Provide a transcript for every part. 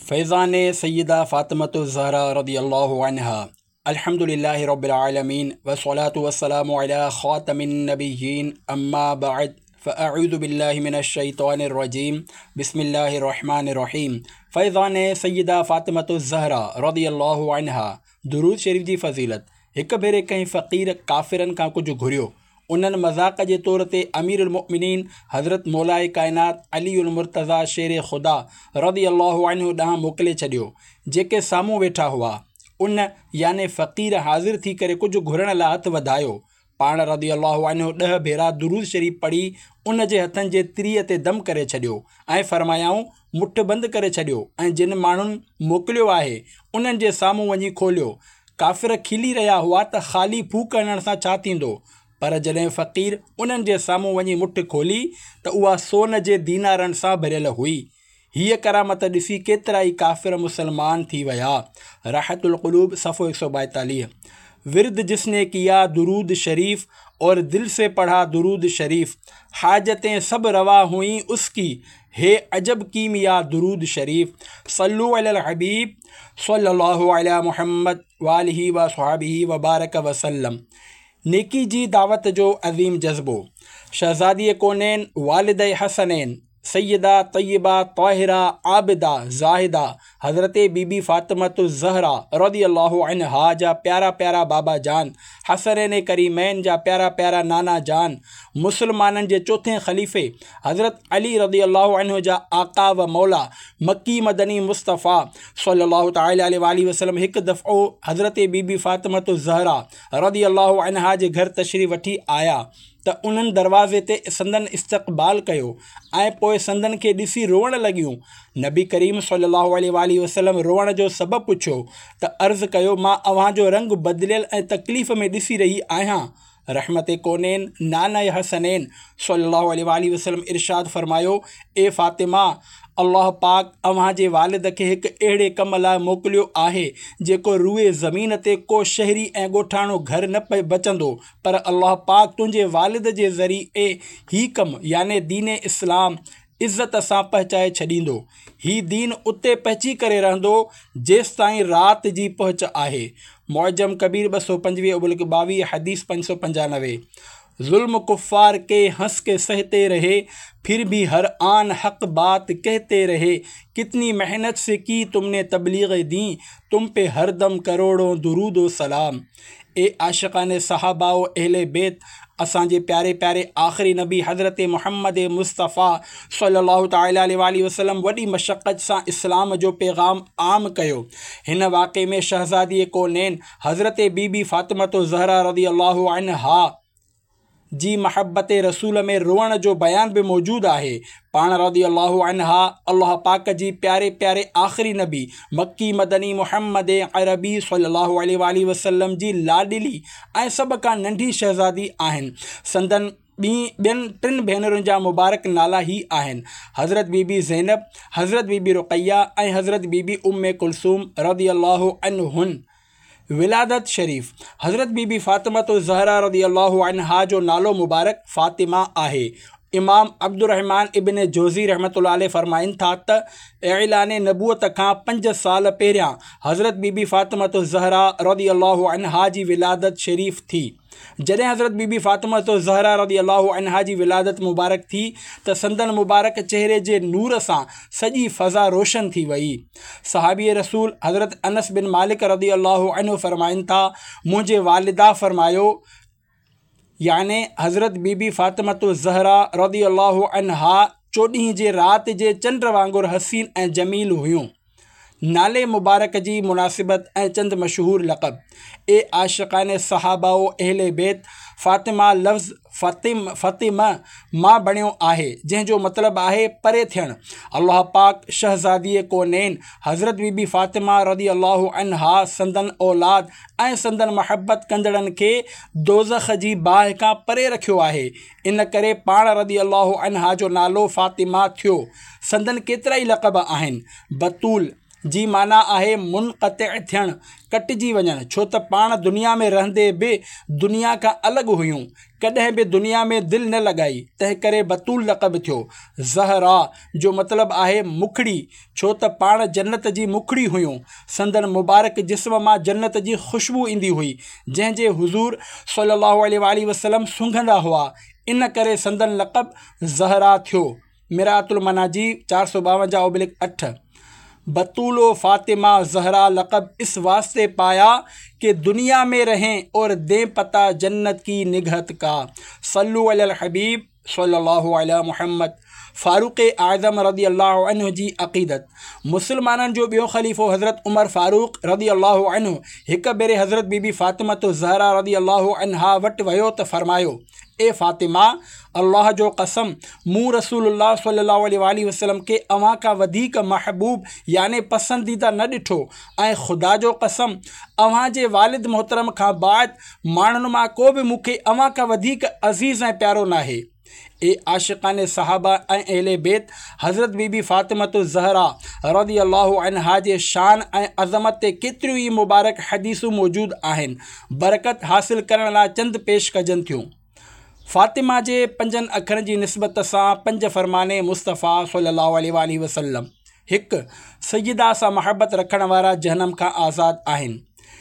फैज़ान सय्यदा फ़ातिमतुज़ ज़हरा रज़ियल्लाहु अन्हा। अल्हम्दुलिल्लाहि रब्बिल आलमीन वस्सलातु वस्सलामु अला ख़ातमिन नबिय्यीन अम्मा बअद फ़अऊज़ु बिल्लाहि मिनश शैतानिर रजीम बिस्मिल्लाहिर रहमानिर रहीम। फैज़ान सय्यदा फ़ातिमतुज़ ज़हरा रज़ियल्लाहु अन्हा। दुरूद शरीफ़ जी फ़ज़ीलत। हिक भेरे कंहिं फ़क़ीर काफ़िरनि खां कुझु घुरियो। उन्हनि मज़ाक़ जे तौर ते अमीरुल मुमिनीन हज़रत मौलाए काइनात अली उल मुर्तज़ा शेर ख़ुदा रज़ियल्लाहु अन्हु ॾांहुं मोकिले छॾियो। जेके साम्हूं वेठा हुआ उन याने फ़क़ीर हाज़िर थी करे कुझु घुरण लाइ हथु वधायो। पाण रज़ियल्लाहु अन्हु 10 भेरा दुरूद शरीफ़ पढ़ी उन जे हथनि जे त्रीअ ते दम करे छॾियो ऐं फ़रमायाऊं मुठ बंदि करे छॾियो ऐं जिन माण्हुनि मोकिलियो आहे उन्हनि जे साम्हूं वञी खोलियो। काफ़िर खिली रहिया हुआ त ख़ाली फूक हणण सां छा थींदो, पर जॾहिं फ़क़ीर उन्हनि जे साम्हूं वञी मुठ खोली त उहा सोन जे दीनारनि सां भरियल हुई। हीअ करामत ॾिसी केतिरा ई काफ़िर मुसलमान थी विया। राहतुल क़ुलूब सफ़ो 142। विर्द जिसने किया दुरूद शरीफ और दिल से पढ़ा दुरूद शरीफ, हाजतें सब रवा हुई उसकी, हे अजब कीमिया दुरूद शरीफ। सल्लु अलल हबीब सल्लल्लाहु अला मुहम्मद वालिही व सहाबिही व बारक वसल्लम। नेकी जी दावत जो अज़ीम जज़्बो। शहज़ादी कोनैन वालिद हसनैन सैयदा तय्यबा ताहिरा आबिदा ज़ाहिदा हज़रत बीबी फ़ातिमतुज़ ज़हरा रज़ियल्लाहु अन्हा जा प्यारा प्यारा बाबा जान, हसनैन करीमैन जा प्यारा प्यारा नाना जान, मुसलमाननि जे चौथे ख़लीफ़े हज़रत अली रज़ियल्लाहु अन्हु जा आका व मौला मक्की मदनी मुस्तफ़ा सल्लल्लाहु तआला अलैहि वसल्लम हिकु दफ़ो हज़रत बीबी फ़ातिमतुज़ ज़हरा रज़ियल्लाहु अन्हा जे घर तशरीफ़ वठी आया त उन्हनि दरवाज़े ते संदन इस्तक़बाल कयो ऐं पोइ संदन खे ॾिसी रोअण लॻियूं। नबी करीम सल्लल्लाहु अलैहि वसल्लम रोअण जो सबबु पुछियो त अर्ज़ु कयो, मां अव्हांजो रंग बदिलियल ऐं तकलीफ़ में ॾिसी रही आहियां। रहमत कोनैन नाना हसनैन सल्लल्लाहु अलैहि वसल्लम इरशाद फ़रमायो, ए फ़ातिमा, अल्लाह पाक अव्हां जे वालिद खे हिकु अहिड़े कम लाइ मोकिलियो आहे जेको रूए ज़मीन ते को शहरी ऐं ॻोठाणो घर न बचंदो, पर अल्लाह पाक तुंहिंजे वालिद जे ज़रिए ही कमु याने दीन इस्लाम इज़्ज़त सां पहुचाए छॾींदो। ही दीन उते पहुची करे रहंदो जेसि ताईं राति जी पहुच आहे। मुअज्जम कबीर 225 हदीस 595। जुल्म कुफ़ार के हंस के सहते रहे, फिर भी हर आन हक बात कहते रहे, कितनी मेहनत से की तुमने तबलीग दी, तुम पे हर दम करोड़ों दुरूद सलाम। ए आशिक़ान सहाबा व अहले बैत, असांजे प्यारे प्यारे आख़िरी नबी हज़रत मुहम्मद मुस्तफ़ा सल्लल्लाहु तआला अलैहि वसल्लम वॾी मशक़त सां इस्लाम जो पैगाम आम कयो। हिन वाक़े में शहज़ादी कोनैन हज़रत बीबी फ़ातिमतुज़ ज़हरा रज़ियल्लाहु अन्हा जी महब्बत रसूल में रोअण जो बयान भी मौजूदु आहे। पाण रज़ियल्लाहु अन्हा अल्लाह पाक जी प्यारे प्यारे आख़िरी नबी मक्की मदनी मुहम्मद अरबी सल्लल्लाहु अलैहि वसल्लम जी लाडली ऐं सभ खां नंढी शहज़ादी आहिनि। संदन ॿियनि 3 भेनरुनि जा मुबारक नाला ही आहिनि, हज़रत बीबी ज़ैनब, हज़रत बीबी रुक़ैया ऐं हज़रत बीबी उम्मे कुलसूम रज़ियल्लाहु अन्हुन। विलादत शरीफ़। हज़रत बीबी फ़ातिमतुज़ ज़हरा रज़ियल्लाहु अन्हा जो नालो मुबारक फ़ातिमा आहे। इमाम अब्दुर्रहमान इब्न जोज़ी रहमतुल्लाह अलैह फ़रमाइनि था त ऐलान नबूअत खां 5 साल पहिरियां हज़रत बीबी फ़ातिमतुज़ ज़हरा रज़ियल्लाहु अन्हा जी विलादत शरीफ़ थी। जॾहिं हज़रत बीबी फ़ातिमतुज़ ज़हरा रज़ियल्लाहु अन्हा जी विलादत मुबारक थी त संदन मुबारक चेहरे जे नूर सां सॼी फ़ज़ा रोशन थी वई। सहाबी रसूल हज़रत अनस बिन मालिक रज़ियल्लाहु अन्हु फ़रमाइनि था, मुंहिंजे वालिदा फ़रमायो याने हज़रत बीबी फ़ातिमतुज़ ज़हरा रज़ियल्लाहु अन्हा 14 जे राति जे चंड वांगुरु हसीन ऐं जमील हुयूं। नाले मुबारक जी मुनासिबत ऐं चंद मशहूर लक़ब। ए आशिक़ान सहाबा व अहले बैत, फ़ातिमा लफ़्ज़ फ़ातिमा मां बणियो आहे जंहिंजो मतिलबु आहे परे थियणु। अल्लाह पाक शहज़ादी कोनैन हज़रत बीबी फ़ातिमा रज़ियल्लाहु अन्हा संदन औलाद ऐं संदन महबत कंदड़नि खे दोज़ख जी बाहि खां परे रखियो आहे। इन करे पाण रज़ियल्लाहु अन्हा जो नालो फ़ातिमा थियो। संदन केतिरा ई लक़ब आहिनि, बतूल जी माना आहे मुनक़तिअ थियणु, कटिजी वञणु। छो त पाण दुनिया में रहंदे बि दुनिया खां अलॻि हुयूं, कॾहिं बि दुनिया में दिलि न लॻाई, तंहिं करे बतूल लक़ब थियो। ज़हरा जो मतिलबु आहे मुखड़ी, छो त पाण जन्नत जी मुखड़ी हुयूं। संदन मुबारक जिस्म मां जन्नत जी ख़ुशबू ईंदी हुई, जंहिंजे हुज़ूर सल्लल्लाहु अलैहि वसल्लम सूंघंदा हुआ, इन करे संदन लक़ब ज़हरा थियो। मिरातुल मनाजी 452/8। बतूलो फ़ातिमा ज़हरा लक़ब इस वास्ते पाया कि दुनिया में रहें और दें पता जन्नत की निगहत का। सल्लु अलल हबीब सल्लल्लाहु अलैहि मुहम्मद। फ़ारूक़ आज़म रदी अल्लाहु अन्हु जी अक़ीदत। मुसलमाननि जो ॿियो ख़लीफ़ो हज़रत उमर फ़ारूक़ रदी अल्लाहु अन्हु हिकु भेरे हज़रत बीबी फ़ातिमतो ज़हरा रदी अल्लाहु अन्हा वटि वियो त फ़रमायो, ए फ़ातिमा, अल्लाह जो कसम, मूं रसूलुल्लाह सल्लल्लाहु अलैहि वसल्लम खे अव्हां खां वधीक महबूब याने पसंदीदा न ॾिठो, ऐं ख़ुदा जो कसम, अव्हां जे वालिद मोहतरम खां बाद माण्हुनि मां को बि मूंखे अव्हां खां वधीक अज़ीज़ ऐं प्यारो नाहे। ए आशिक़ाने सहाबा ऐं अहले बैत, हज़रत बीबी फ़ातिमतो ज़हरा रदी अल्लाहु अन्हा जे शान ऐं अज़मत ते केतिरियूं ई मुबारक हदीसूं मौजूदु आहिनि। बरकत हासिल करण लाइ चंद पेश कजनि थियूं। फ़ातिमा जे 5 अखरनि जी निस्बत सां 5 फ़रमाने मुस्तफ़ा सल्लल्लाहु अलैहि वसल्लम। 1. सय्यदा सां महबत रखण वारा जहन्नम खां आज़ाद आहिनि।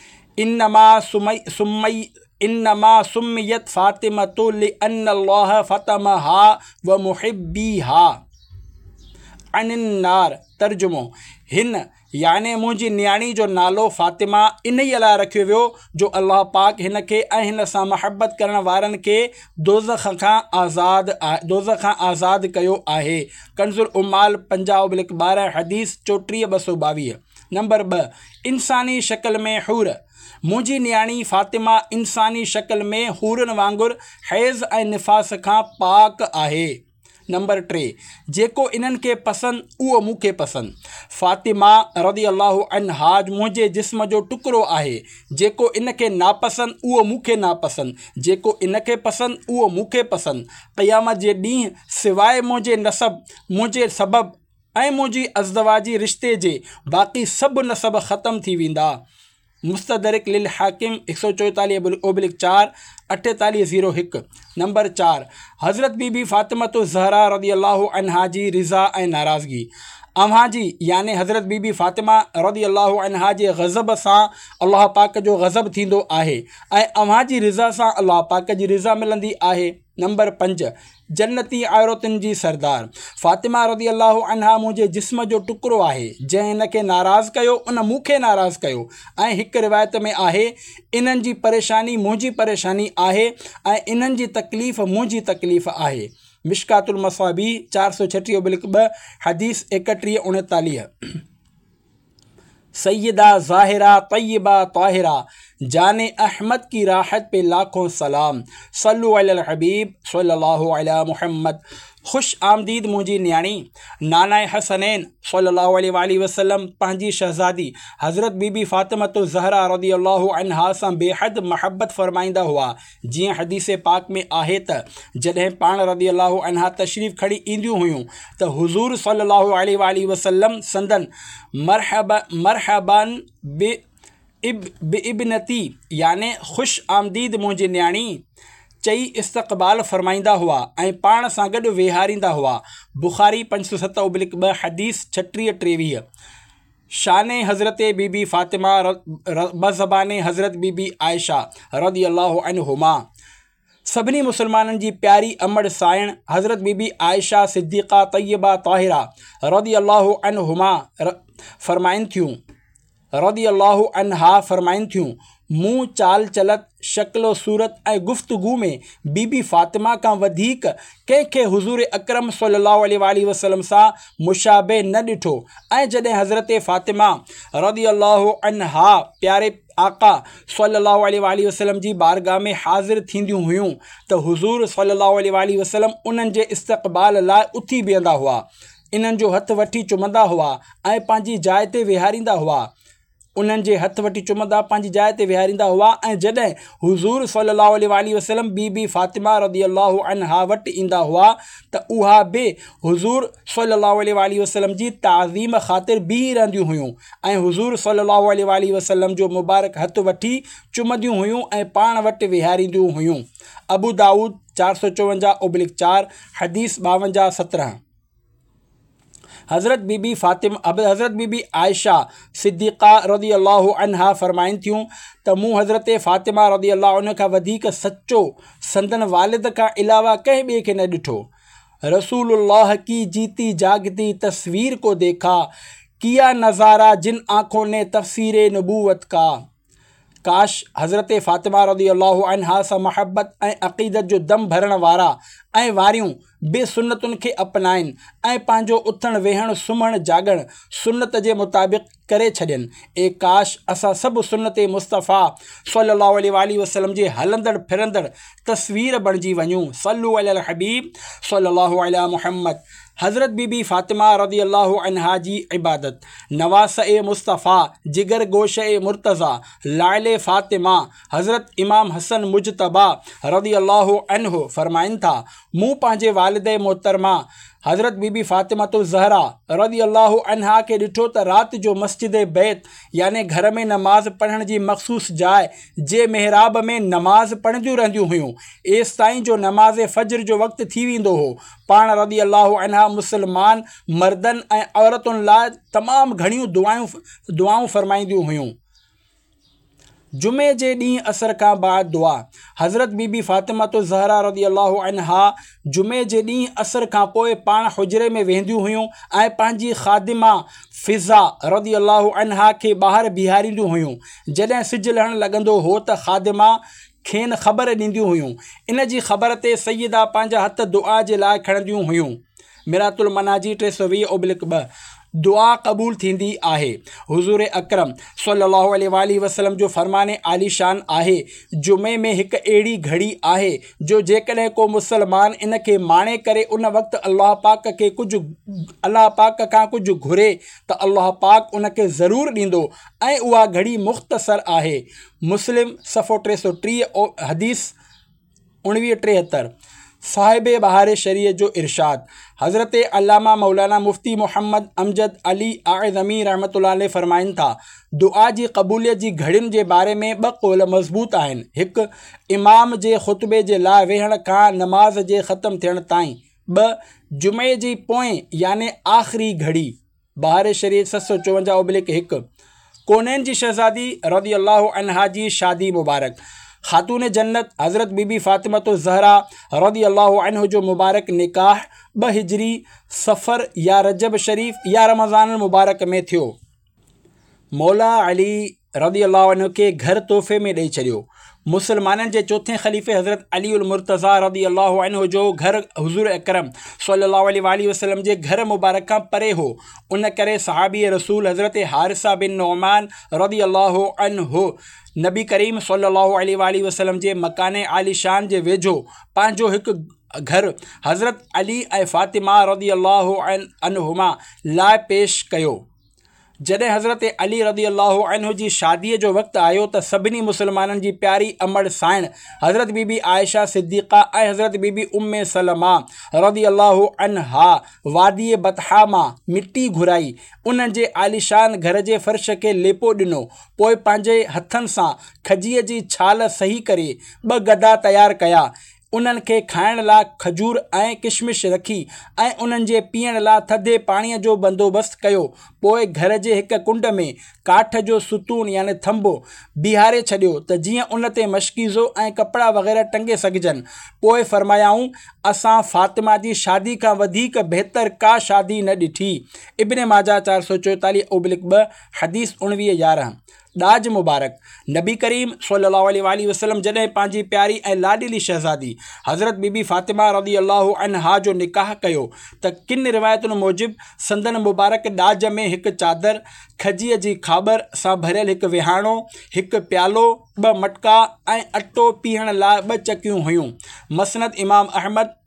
इन्नमा सुम्मियत फ़ातिमतु लिअन्नल्लाह फ़तमहा व मुहिब्बीहा अनिन्नार। तर्जुमो, हिन याने मुंहिंजी नियाणी जो नालो फ़ातिमा इन्हीअ लाइ रखियो वियो जो अल्लाह पाक हिन खे ऐं हिन सां महबत करण वारनि खे दोज़ख खां आज़ाद कयो आहे। कंज़ुल उम्माल 50/12 हदीस 34/222। नंबर 2. इंसानी शक्ल में हूर। मुंहिंजी नियाणी फ़ातिमा इंसानी शक्ल में हूरनि वांगुरु हैज़ ऐं निफ़ास खां पाक आहे। नंबर 3. जेको इन्हनि खे पसंदि उहो मूंखे पसंदि। फ़ातिमा रदी अल्लाहु अन्हा मुंहिंजे जिस्म जो टुकड़ो आहे। जेको इन खे नापसंदि उहो मूंखे नापसंदि, जेको इन खे पसंदि उहो मूंखे पसंदि। क़यामत जे ॾींहुं सवाइ मुंहिंजे नसब, मुंहिंजे सबब ऐं मुंहिंजी अज़दवाजी रिश्ते जे बाक़ी सभु नसब ख़तमु थी वेंदा। मुस्तदरिक लिल हाकिम 144/4 4801। नंबर 4. हज़रत बीबी फ़ातिमतो ज़हरा रदी अल्लाहु अन्हा जी रिज़ा ऐं नाराज़गी। अव्हां जी याने हज़रत बीबी फ़ातिमा रदी अल्लाहु अन्हा जे ग़ज़ब सां अल्लाह पाक जो ग़ज़ब थींदो आहे ऐं अव्हां जी रिज़ा सां अल्लाह पाक जी रिज़ा मिलंदी आहे। नंबर 5. जन्नती औरतुनि जी सरदार। फ़ातिमा रदी अल्लाहु अन्हा मुंहिंजे जिस्म जो टुकड़ो आहे। जंहिं इन खे नाराज़ कयो उन मूंखे नाराज़ कयो। ऐं हिकु रिवायत में आहे, इन्हनि जी परेशानी मुंहिंजी परेशानी आहे ऐं इन्हनि जी तकलीफ़ मुंहिंजी तकलीफ़ आहे। मिशकातुल मसाबी 436/2 हदीस 3139। सैयदा ज़ाहिरा तय्यबा ताहिरा जाने अहमद की राहत पे लाखों सलाम। सल्लु अलल हबीब सल्लल्लाहु अलैहि मुहम्मद। खुश आमदीद मुंहिंजी नियाणी। नाना हसनैन सल्लल्लाहु अलैहि वसल्लम पंहिंजी शहज़ादी हज़रत बीबी फ़ातिमतो ज़हरा रदी अल्लाहु अन्हा सां बेहद महबत फ़रमाईंदा हुआ। जीअं हदीस पाक में आहे त जॾहिं पाण रदी अल्लाहु अन्हा तशरीफ़ खणी ईंदियूं हुयूं त हुज़ूर सल्लल्लाहु अलैहि वसल्लम संदन मरहबन बिइब्नती याने ख़ुश आमदीद मुंहिंजी नियाणी चई इस्तक़बाल फ़रमाईंदा हुआ ऐं पाण सां गॾु वेहारींदा हुआ। बुख़ारी 507/2 हदीस 36-23। शाने हज़रत बीबी फ़ातिमा बज़बाने हज़रत बीबी आयशा रदी अल्लाहु अन्हुमा। सभिनी मुसलमाननि जी प्यारी अमड़ साइण हज़रत बीबी आयशा सिद्दीक़ा तय्यबा ताहिरा रदी अल्लाहु अन्हुमा फ़रमाइनि थियूं रदी अल्लाहु अन्हा फ़रमाइनि थियूं, मूं चाल चलत शक्लो सूरत ऐं गुफ़्तगू में बीबी फ़ातिमा खां वधीक कंहिंखे हुज़ूर अकरम सल्लल्लाहु अलैहि वसल्लम सां मुशाबे न ॾिठो। ऐं जॾहिं हज़रत फ़ातिमा रदी अल्लाहु अन्हा प्यारे आका सल्लल्लाहु अलैहि वसल्लम जी बारगाह में हाज़िर थींदियूं हुयूं त हुज़ूर सल्लल्लाहु अलैहि वसल्लम उन्हनि जे इस्तक़बाल लाइ उथी बीहंदा हुआ, इन्हनि जो हथु वठी चुमंदा हुआ ऐं पंहिंजी जाइ ते वेहारींदा हुआ। उन्हनि जे हथ वठी चुमंदा, पंहिंजी जाइ ते विहारींदा हुआ। ऐं जॾहिं हुज़ूर सल्लल्लाहु अलैहि वसल्लम बीबी फ़ातिमा रज़ियल्लाहु अन्हा वटि ईंदा हुआ त उहा बि हुज़ूर सल्लल्लाहु अलैहि वसल्लम जी ताज़ीम ख़ातिर बीही रहंदियूं हुयूं ऐं हुज़ूर सल्लल्लाहु अलैहि वसल्लम जो मुबारक हथ वठी चुमंदियूं हुयूं ऐं पाण वटि विहारींदियूं हुयूं। अबू दाऊद 454/4 हदीस 52-17। हज़रत बीबी आयशा सिद्दीक़ा रज़ियल्लाहु अन्हा फ़रमाइनि थियूं त मूं हज़रत फ़ातिमा रज़ियल्लाहु अन्हा खां वधीक सचो संदन वालिद खां अलावा कंहिं ॿिए खे न ॾिठो। रसूलुल्लाह की जीती जागती तस्वीर को देखा, किया नज़ारा जिन आँखों ने तफ़सीर नबूवत का। काश हज़रत फ़ातिमा रज़ियल्लाहु अन्हा सां महबत ऐं अक़ीदत जो दम भरण वारा ऐं वारियूं बे सुन्नतुनि खे अपनाइनि ऐं पंहिंजो उथणु वेहणु सुम्हणु जाॻणु सुन्नत जे मुताबिक़ करे छॾनि। ए काश असां सभु सुन्नत मुस्तफ़ा सल्लल्लाहु अलैहि वसल्लम जे हलंदड़ फिरंदड़ तस्वीर बणिजी वञूं। सल्लु अलल हबीब सल्लल्लाहु अलैहि मुहम्मद। हज़रत बीबी फ़ातिमा रज़ियल्लाहु अन्हा जी इबादत। नवास मुस्तफ़ा, जिगर गोश मुर्तज़ा, लाइले फ़ातिमा। हज़रत इमाम हसन मुजतबा रज़ियल्लाहु अन्हु फ़रमाइनि था, मूं पंहिंजे वालिद मोहतरमा हज़रत बीबी फ़ातिमतुल ज़हरा रज़ियल्लाहु अन्हा खे ॾिठो त राति जो मस्जिद बैत याने घर में नमाज़ पढ़ण जी मख़सूस जाइ जे मेहराब में नमाज़ पढ़ंदियूं रहंदियूं हुयूं एसि ताईं जो नमाज़ फ़ज्र जो वक़्तु थी वेंदो हो। पाण रज़ियल्लाहु अन्हा मुसलमान मर्दनि ऐं औरतुनि लाइ तमामु घणियूं दुआऊं फ़रमाईंदियूं हुयूं। जुमे जे ॾींहुं असर खां बाद दुआ। हज़रत बीबी फ़ातिमतुल ज़हरा रज़ियल्लाहु अन्हा जुमे जे ॾींहुं असर खां पोइ पाण हुजरे में वेंदियूं हुयूं ऐं पंहिंजी ख़ादिमा फ़िज़ा रज़ियल्लाहु अन्हा खे ॿाहिरि बीहारींदियूं हुयूं। जॾहिं सिजु लहणु लॻंदो हो त ख़ादिमा खेनि ख़बर ॾींदियूं हुयूं। इन जी ख़बर ते सैयदा पंहिंजा हथ दुआ जे लाइ खणंदियूं हुयूं। मिरातुल मनाजी 320/2 दुआ क़बूल थींदी आहे। हुज़ूर अकरम सल्लल्लाहु अलैहि वसल्लम जो फ़रमाने आलीशान आहे, जुमे में हिकु अहिड़ी घड़ी आहे जो जेकॾहिं को मुसलमान इन खे माणे करे उन वक़्तु अल्लाह पाक खां कुझु घुरे त अल्लाह पाक उन खे ज़रूरु ॾींदो ऐं उहा घड़ी मुख़्तसर आहे। मुस्लिम सफ़ो 330 हदीस 1973। साहिब बहार शरीय जो इरशाद। हज़रत अल्लामा मौलाना मुफ्ती मोहम्मद अमजद अली आज़मी रहमतुल्लाह अलैह फ़रमाइनि था, दुआ जी क़बूलियत जी घड़ियुनि जे बारे में 2 क़ौल मज़बूत आहिनि। हिकु, इमाम जे ख़ुतबे जे लाइ वेहण खां नमाज़ जे ख़त्म थियण ताईं। 2, जुमे जी पोएं याने आख़िरी घड़ी। बहार शरीयत 754/1। कोनैन जी शहज़ादी रज़ियल्लाहु अन्हा जी शादी मुबारक। ख़ातून जन्नत हज़रत बीबी फ़ातिमतुल ज़हरा रज़ियल्लाहु अन्हा जो मुबारक निकाह 2 हिजरी सफ़र या रजब शरीफ़ या रमज़ान मुबारक में थियो। मौला अली रज़ियल्लाहु अन्हु खे घर तोहफ़े में ॾेई छॾियो। मुसलमाननि जे चौथे ख़लीफ़े हज़रत अली उल मुर्तज़ा रज़ियल्लाहु अन्हु जो घर हुज़ूर अकरम सल्लल्लाहु अलैहि वसल्लम जे घर मुबारक खां परे हो। उन करे सहाबी रसूल हज़रत हारिसा बिन नौमान रज़ियल्लाहु अन्हु नबी करीम सल्लल्लाहु अलैहि वसल्लम जे मकाने आलीशान जे वेझो पंहिंजो हिकु घर हज़रत अली ऐं फ़ातिमा रज़ियल्लाहु अन्हुमा लाइ पेश कयो। जॾहिं हज़रत अली रज़ियल्लाहु अन्हु जी शादीअ जो वक़्तु आयो त सभिनी मुसलमाननि जी प्यारी अमड़ साइण हज़रत बीबी आयशा सिद्दीक़ा ऐं हज़रत बीबी उम्मे सलमा रज़ियल्लाहु अन्हा वादी बतहा मां मिटी घुराई, उन्हनि जे आलीशान घर जे फ़र्श खे लेपो ॾिनो, पोइ पंहिंजे हथनि सां खजीअ जी छाल सही करे 2 गदा तयारु कया। उन्हनि खे खाइण लाइ खजूर ऐं किशमिश रखी ऐं उन्हनि जे पीअण लाइ थधे पाणीअ जो बंदोबस्तु कयो। पोइ घर जे हिकु कुंड में काठ जो सुतून यानी थंबो बीहारे छॾियो त जीअं उन ते मशकीज़ो ऐं कपिड़ा वग़ैरह टंगे सघिजनि। पोइ फ़रमायाऊं, असां फ़ातिमा जी शादी खां वधीक बहितर का शादी न ॾिठी। इब्न माजा 444/2 हदीस 19-11। ॾाज मुबारक। नबी करीम सल्लल्लाहु अलैहि वसल्लम जॾहिं पंहिंजी प्यारी ऐं लाडली शहज़ादी हज़रत बीबी फ़ातिमा रज़ियल्लाहु अन्हा जो निकाह कयो त किन रिवायतुनि मूजिबि संदन मुबारक ॾाज में हिकु चादर, खजीअ जी खाबर सां भरियल हिकु विहाणो, हिकु प्यालो, 2 मटका ऐं अटो पीअण लाइ 2 चकियूं हुयूं। मसनद इमाम अहमद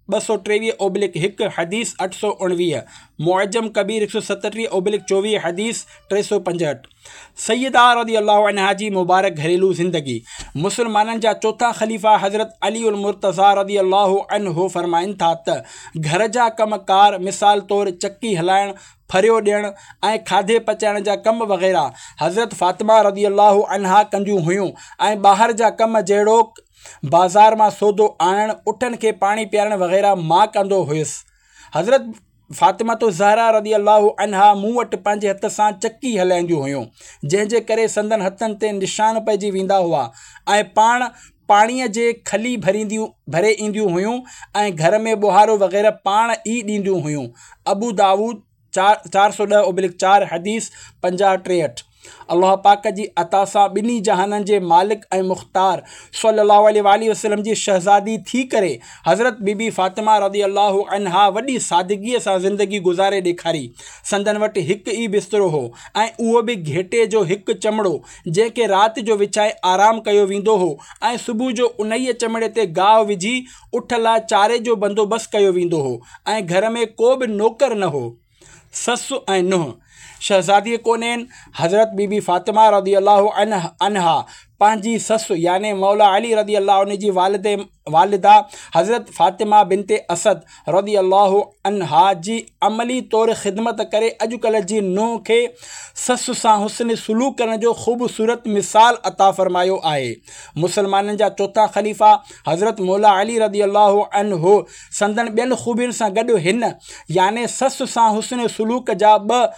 223/1 हदीस 819, मुअज्जम कबीर 137/24 हदीस 365। सैयदा रज़ियल्लाहु अन्हा जी मुबारक घरेलू ज़िंदगी। मुसलमाननि जा चौथा ख़लीफ़ा हज़रत अली उल मुर्तज़ा रज़ियल्लाहु अन्हु फ़रमाइनि था त घर जा कमकार मिसाल तौरु चकी हलाइण, फरियो ॾियणु ऐं खाधे पचाइण जा कम वग़ैरह हज़रत फ़ातिमा रज़ियल्लाहु अन्हा कंदियूं हुयूं ऐं ॿाहिरि जा कम जहिड़ोक बाज़ार मां सौदो आणणु, उठनि खे पाणी पीआरणु वग़ैरह मां कंदो हुयुसि। हज़रत फ़ातिमतो ज़हरा रज़ियल्लाहु अन्हा मूं वटि पंहिंजे हथ सां चकी हलाईंदियूं हुयूं, जंहिंजे करे संदन हथनि ते निशान पइजी वेंदा हुआ ऐं पाणीअ जे खली भरे ईंदियूं हुयूं ऐं घर में ॿुहारो वग़ैरह पाण ई ॾींदियूं हुयूं। अबू दाऊद 410/4 हदीस 5063। अल्लाह पाक जी अता सां ॿिन्ही जहाननि जे मालिक ऐं मुख़्तार सल्लल्लाहु अलैहि वसल्लम जी शहज़ादी थी करे हज़रत बीबी फ़ातिमा रज़ियल्लाहु अन्हा वॾी सादगीअ सां ज़िंदगी गुज़ारे ॾेखारी। संदन वटि हिकु ई बिस्तरो हो ऐं उहो बि घेटे जो हिकु चमड़ो, जंहिंखे राति जो विछाए आराम कयो वेंदो हो ऐं सुबुह जो उन ई चमड़े ते गाहु विझी उठ लाइ चारे जो बंदोबस्तु कयो वेंदो हो ऐं घर में को बि नौकर न हो। ससु ऐं नुंहुं। शहज़ादी कोनेन हज़रत बीबी फ़ातिमा रज़ियल्लाहु अन्हा पंहिंजी ससु याने मौला अली रज़ियल्लाहु अन्हु जी वालिदा हज़रत फ़ातिमा बिनते असद रज़ियल्लाहु अन्हा जी अमली तौरु ख़िदमत करे अॼुकल्ह जी नुंहुं खे ससु सां हुस्न सुलूक करण जो ख़ूबसूरत मिसाल अता फ़रमायो आहे। मुसलमाननि जा चौथा ख़लीफ़ा हज़रत मौला अली रज़ियल्लाहु अन्हु संदन ॿियनि ख़ूबियुनि सां गॾु हिन याने ससु सां हुस्न सुलूक जा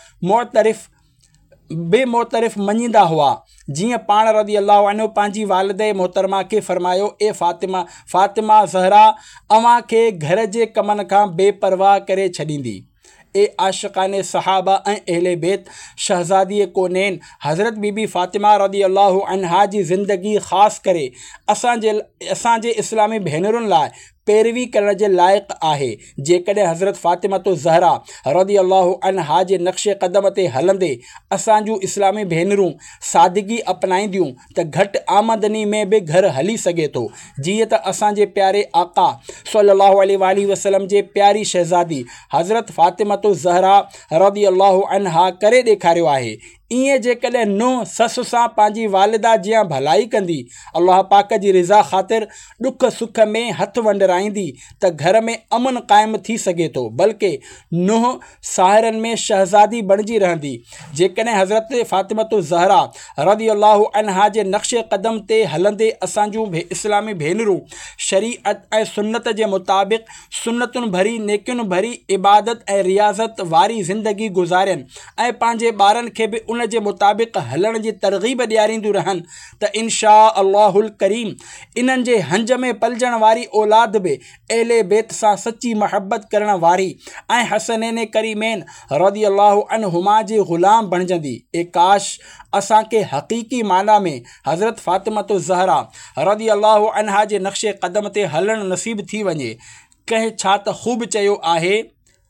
बेमोतरिफ़ मञींदा हुआ। जीअं पाण रज़ियल्लाहु अन्हु पंहिंजी वालिदे मोहतरमा खे फ़रमायो, ए फ़ातिमा ज़हरा अव्हां खे घर जे कमनि खां बेपरवाह करे छॾींदी। ए आशिक़ाने सहाबा ऐं अहले बैत। शहज़ादी कोनेन हज़रत बीबी फ़ातिमा रज़ियल्लाहु अन्हा जी ज़िंदगी ख़ासि करे असांजे इस्लामी भेनरुनि लाइ पैरवी करण जे लाइक़ु आहे। जेकॾहिं हज़रत फ़ातिमतो ज़हरा रज़ियल्लाहु अन्हा जे नक्शे क़दम ते हलंदे असां जूं इस्लामी भेनरूं सादगी अपनाईंदियूं त घटि आमदनी में बि घर हली सघे थो। जीअं त असांजे प्यारे आका सल्लल्लाहु अलैहि वसल्लम जे प्यारी शहज़ादी हज़रत फ़ातिमतो ज़हरा रज़ियल्लाहु अन्हा करे ॾेखारियो आहे। ईअं जेकॾहिं नुंहुं ससु सां पंहिंजी वालिदा जीअं भलाई कंदी, अल्लाह पाक जी रिज़ा ख़ातिर ॾुख सुख में हथु वंडराईंदी त घर में अमन क़ाइमु थी सघे थो, बल्कि नुंहुं साहिरनि में शहज़ादी बणिजी रहंदी। जेकॾहिं हज़रत फ़ातिमतो ज़हरा रज़ियल्लाहु अन्हा जे नक्शे क़दम ते हलंदे असां जूं इस्लामी भेनरूं शरीअत ऐं सुन्नत जे मुताबिक़ सुन्नतुनि भरी नेकियुनि भरी इबादत ऐं रियाज़त वारी ज़िंदगी गुज़ारनि ऐं पंहिंजे ॿारनि खे बि उन जे मुताबिक़ हलण जी तरग़ीब ॾियारींदियूं रहनि त इंशा अल्लाहुल करीम इन्हनि जे हंज में पलजण वारी औलाद बि अहले बैत सां सची महबत करण वारी ऐं हसनैन करीमैन रज़ियल्लाहु अन्हुमा जी ग़ुलाम बणिजंदी। ए काश असांखे हक़ीक़ी माना में हज़रत फ़ातिमतो ज़हरा रज़ियल्लाहु अन्हा जे नक्शे क़दम ते हलणु नसीब थी वञे। कंहिं छा त ख़ूब चयो आहे,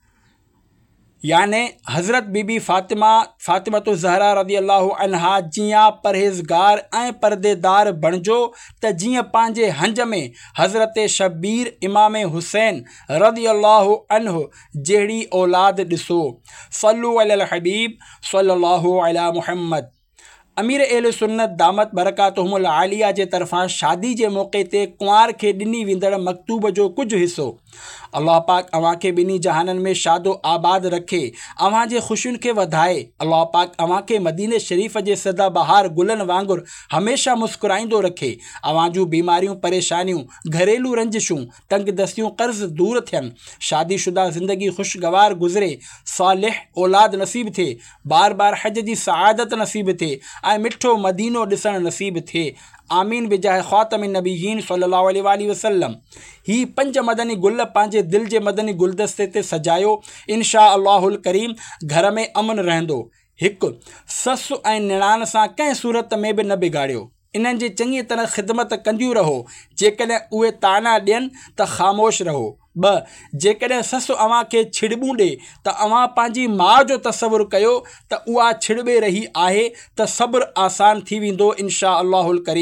याने हज़रत बीबी फ़ातिमतो ज़हरा रज़ियल्लाहु अन्हा जीअं परहेज़गार ऐं परदेदार बणिजो त जीअं पंहिंजे हंज में हज़रत शब्बीर इमाम हुसैन रज़ियल्लाहु अन्हु जहिड़ी औलाद ॾिसो। सल्लु अलल हबीब सल्लल्लाहु अला मुहम्मद। अमीर अहले सुन्नत दामत बरकातुहुमुल आलिया जे तरफ़ां शादी जे मौक़े ते कुंवार खे ॾिनी वेंदड़ मकतूब जो कुझु हिसो। अल्लाह पाक अव्हां खे ॿिन्ही जहाननि में शादो आबाद रखे, अव्हां जे ख़ुशियुनि खे वधाए। अल्लाह पाक अव्हां खे मदीने शरीफ़ जे सदाबहार गुलनि वांगुरु हमेशह मुस्कुराईंदो रखे। अव्हां जूं बीमारियूं परेशानियूं, घरेलू रंजिशूं, तंगदस्तियूं कर्ज़ दूर थियनि, शादीशुदा ज़िंदगी ख़ुशगवार गुज़रे, सालिह औलाद नसीब थिए, बार बार हज जी सआदत नसीब थिए ऐं मिठो मदीनो ॾिसणु नसीब थिए। आमीन बिजाह ख़ातमिन नबीयीन सल्लल्लाहु अलैहि वसल्लम। ही 5 मदनी गुल पंहिंजे दिल जे मदनी गुलदस्ते ते सजायो। इंशा अल्लाहुल करीम घर में अमन रहंदो। 1 ससु ऐं निणान सां कंहिं सूरत में बि न बिगाड़ियो। इन्हनि जी चङी तरह ख़िदमत कंदियूं रहो। जेकॾहिं उहे ताना ॾियनि त ख़ामोश रहो। 2 जेकॾहिं ससु अव्हां खे छिड़िॿूं ॾे त अव्हां पंहिंजी माउ जो तसवुरु कयो त उहा छिड़िॿे रही आहे त सब्र आसान थी वेंदो इंशा अल्लाहुल करीम।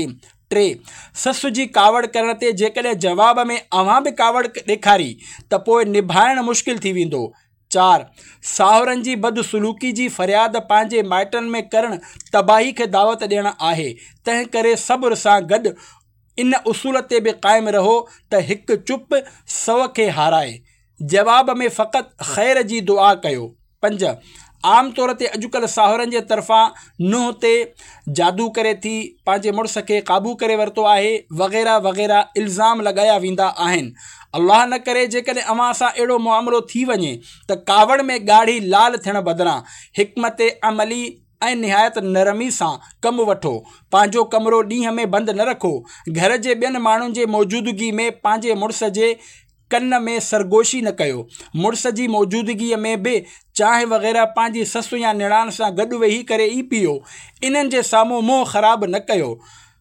3. ससु जी कावड़ करण ते जेकॾहिं जवाब में अव्हां बि कावड़ ॾेखारी त पोइ निभाइणु मुश्किल थी वेंदो. 4. साहुरनि जी बदसलूकी जी फ़रियाद पंहिंजे माइटनि में करणु तबाही खे दावत ॾियणु आहे. तंहिं करे सब्र सां गॾु इन उसूल ते बि क़ाइमु रहो त हिकु चुप 100 खे हाराए. जवाब में फ़क़ति ख़ैर जी दुआ कयो. 5. आम तौर ते अॼुकल्ह साहुरनि जे तरफ़ां नुंहुं ते जादू करे थी, पंहिंजे मुड़ुस खे क़ाबू करे वरितो आहे वग़ैरह वग़ैरह इल्ज़ाम लॻाया वेंदा आहिनि. अल्लाह न करे जेकॾहिं अव्हां सां अहिड़ो मुआमिलो थी वञे त कावड़ में ॻाढ़ी लाल थियण बदिरां हिकमत अमली ऐं निहायत नरमी सां कमु वठो. पंहिंजो कमिरो ॾींहं में बंदि न रखो. घर जे ॿियनि माण्हुनि जे मौजूदगी में पंहिंजे मुड़ुस जे कन में सरगोशी न कयो. मुड़ुस जी मौजूदगीअ में बि चांहि वग़ैरह पंहिंजी ससु या निणान सां गॾु वेही करे ई पीओ. इन्हनि जे साम्हूं मुंहुं ख़राबु न कयो.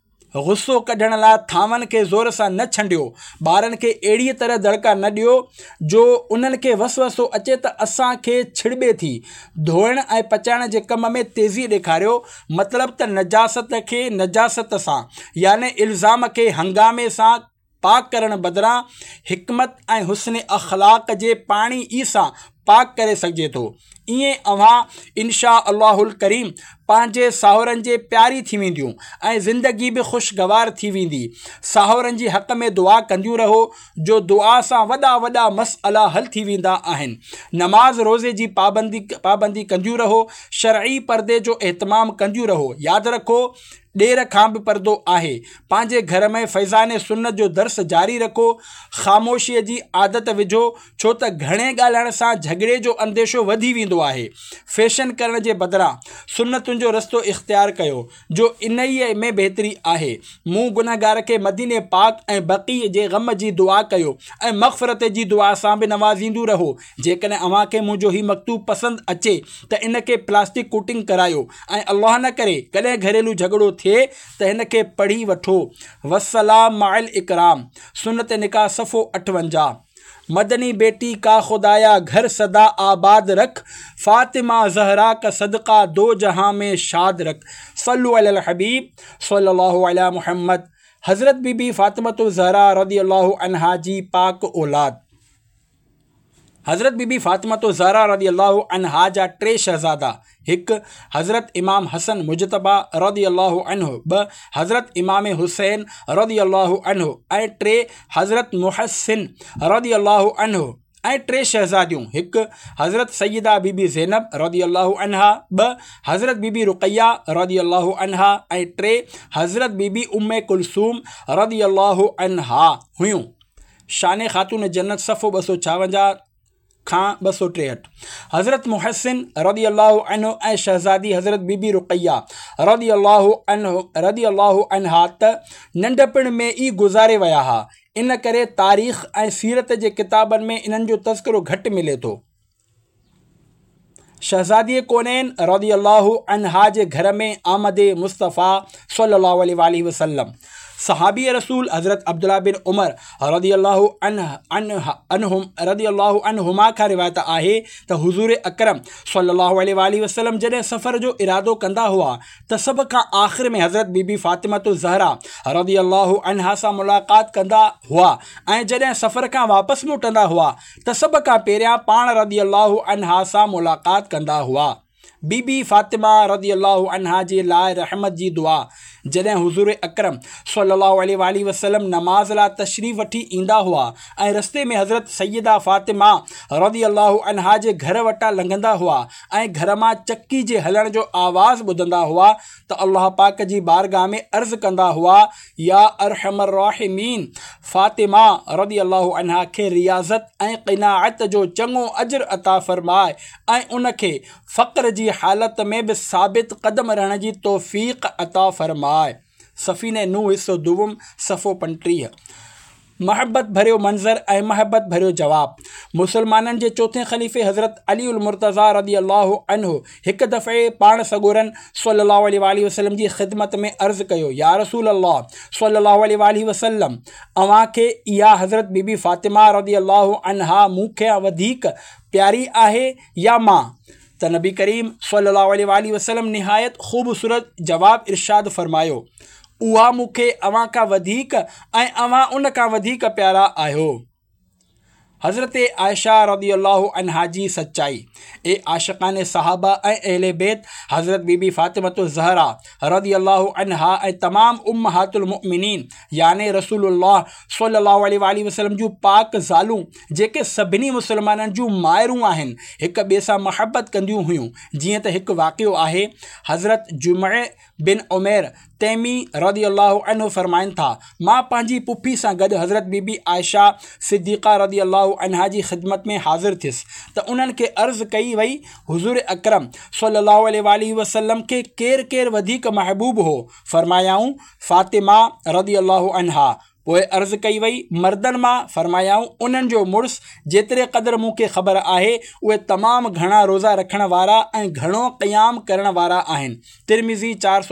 गुस्सो कढण लाइ थांवनि खे ज़ोर सां न छंडियो. ॿारनि खे अहिड़ीअ तरह दड़का न ॾियो जो उन्हनि खे वसवसो अचे त असांखे छिड़िॿे थी. धोइण ऐं पचाइण जे कम में तेज़ी ॾेखारियो. मतिलबु त नजासत खे नजासत सां याने इल्ज़ाम खे हंगामे सां पाक करण बदिरां हिकमत ऐं हुस्न अख़लाक़ जे पाणी ई सां पाक करे सघिजे थो. ईअं अव्हां इनशा अल्लाहुल करीम पंहिंजे साहुरनि जे प्यारी थी वेंदियूं ऐं ज़िंदगी बि ख़ुशगवार थी वेंदी. साहुरनि जी हक़ में दुआ कंदियूं रहो जो दुआ सां वॾा वॾा मसइला हल थी वेंदा आहिनि. नमाज़ रोज़े जी पाबंदी कंदियूं रहो. शरई पर्दे जो एहतमाम कंदियूं रहो. यादि रखो ॾेर खां बि पर्दो आहे. पंहिंजे घर में फैज़ान सुन्नत जो दर्स जारी रखो. ख़ामोशीअ जी आदत विझो छो त घणे ॻाल्हाइण सां झगड़े जो अंदेशो वधी वेंदो आहे. फैशन करण जे बदिरां सुन्नतुनि जो रस्तो इख़्तियार कयो जो इन ई में बहितरी आहे. मूं गुनहगार खे मदीने पाक ऐं बक़ी जे ग़म जी दुआ कयो ऐं मग़फ़िरत जी दुआ सां बि नवाज़ींदू रहो. जेकॾहिं अव्हांखे मुंहिंजो ही मकतूब पसंदि अचे त इन खे प्लास्टिक कोटिंग करायो ऐं अल्लाह न करे कॾहिं घरेलू झगड़ो थिए त हिन खे पढ़ी वठो. वसलाम माइल इकराम. सुन्नत निकाह सफ़ो 58. मदनी बेटी का खुदाया घर सदा आबाद रख. फातिमा ज़हरा का सदका दो जहां में शाद रख. सल्लु अलल हबीब सल्लल्लाहु अलैहि मुहम्मद. हज़रत बीबी फातिमतु ज़हरा रज़ियल्लाहु अन्हा जी पाक औलाद. हज़रत बीबी फातिमतु ज़हरा रज़ियल्लाहु अन्हा जा 3 शहज़ादा. 1 हज़रत इमाम हसन मुजतबा रज़ियल्लाहु अन्हु. 2 हज़रत इमाम हुसैन रज़ियल्लाहु अन्हु ऐं 3 हज़रत मुहसिन रज़ियल्लाहु अन्हु ऐं 3 शहज़ादियूं. 1 हज़रत सैयदा बीबी ज़ैनब रज़ियल्लाहु अन्हा. 2 हज़रत बीबी रुक़ैया रज़ियल्लाहु अन्हा ऐं 3 हज़रत बीबी उम्मे कुलसूम रज़ियल्लाहु अन्हा हुयूं. शान ख़ातून जन्नत सफ़ो 256 खां 263. हज़रत मुहसिन रज़ियल्लाहु अन्हु ऐं शहज़ादी हज़रत बीबी रुक़ैया रज़ियल्लाहु अन्हा त नंढपण में ई गुज़ारे विया हुआ. इन करे तारीख़ ऐं सीरत जे किताबनि में इन्हनि जो तज़किरो घटि मिले थो. शहज़ादी कोनैन रज़ियल्लाहु अन्हा जे घर में आमद मुस्तफ़ा सल्लल्लाहु अलैहि वसल्लम. सहाबी रसूल हज़रत अब्दुल्ला बिन उमर रज़ियल्लाहु अन्हुमा खां रिवायत आहे त हुज़ूर अकरम सल्लल्लाहु अलैहि वसल्लम जॾहिं सफ़र जो इरादो कंदा हुआ त सभ खां आख़िर में हज़रत बीबी फातिमतु ज़हरा रज़ियल्लाहु अन्हा सां मुलाक़ात कंदा हुआ ऐं जॾहिं सफ़र खां वापसि मोटंदा हुआ त सभ खां पहिरियां पाण रज़ियल्लाहु अन्हा सां मुलाक़ात कंदा हुआ. बीबी फातिमा रज़ियल्लाहु अन्हा जे लाइ रहमत जी दुआ. जॾहिं हुज़ूर अकरम सल्लल्लाहु अलैहि वसल्लम नमाज़ लाइ तशरीफ़ वठी ईंदा हुआ ऐं रस्ते में हज़रत सैयदा फातिमा रज़ियल्लाहु अन्हा जे घर वटां लंघंदा हुआ ऐं घर मां चक्की जे हलण जो आवाज़ ॿुधंदा हुआ त अल्लाह पाक जी बारगाह में अर्ज़ु कंदा हुआ या अरहमर राहिमीन फातिमा रज़ियल्लाहु अन्हा खे रियाज़त ऐं क़नाअत जो चङो अजर अता फ़रमाए ऐं उनखे फ़क़्र जी हालत में बि साबित क़दम रहण जी तौफ़ीक़ अता फ़रमाए. सफ़ीने नूह हिस्सो 2 सफ़ो 35. महबत भरियो मंज़र ऐं महबत भरियो जवाब. मुसलमाननि जे चौथे ख़लीफ़े हज़रत अली उल मुर्तज़ा रज़ियल्लाहु अन्हु हिकु दफ़े पाण सॻोरन सल्लल्लाहु अलैहि वसल्लम जी ख़िदमत में अर्ज़ु कयो या रसूल अल्लाह सल्लल्लाहु अलैहि वसल्लम अव्हांखे इहा हज़रत बीबी फातिमा रज़ियल्लाहु अन्हा मूंखे वधीक प्यारी आहे या मां? त नबी करीम सल्लल्लाहु अलैहि वसल्लम निहायत ख़ूबसूरत जवाब इरशाद फ़रमायो. उहा मूंखे अव्हां खां वधीक ऐं अव्हां उन खां वधीक प्यारा आहियो। हज़रत आयशा रज़ी अल्लाहु अन्हा जी सचाई। ए आशिक़ाने सहाबा ऐं अहले बैत हज़रत बीबी फ़ातिमतु ज़हरा रज़ी अल्लाहु अन्हा ऐं तमामु उम्महातुल मुमिनीन याने रसूलुल्लाह सल्लल्लाहु अलैहि वसल्लम जूं पाक ज़ालूं जेके सभिनी मुसलमाननि जूं माइरूं आहिनि, हिक ॿिए सां मुहबत कंदियूं हुयूं। जीअं त हिकु वाक़ियो आहे, हज़रत जुमअ बिन उमैर तैमी रज़ी अल्लाहु अन्हु फरमाइनि था, मां पंहिंजी पुफी सां गॾु हज़रत बीबी आयशा सिद्दीक़ा रज़ी अल्लाहु अन्हा जी ख़िदमत में हाज़िर थियुसि त उन्हनि खे अर्ज़ु कई वई, हुज़ूर अकरम सल्लल्लाहु अलैहि वसल्लम खे केरु केरु वधीक महबूब हो? फरमायाऊं फ़ातिमा रज़ी अल्लाहु अन्हा। पोइ अर्ज़ु कई वई मर्दनि मां? फरमायाऊं उन्हनि जो मुड़ुसु। जेतिरे क़दुरु मूंखे ख़बर आहे उहे तमामु घणा रोज़ा रखण वारा ऐं घणो क़याम करण वारा आहिनि। तिरमिज़ी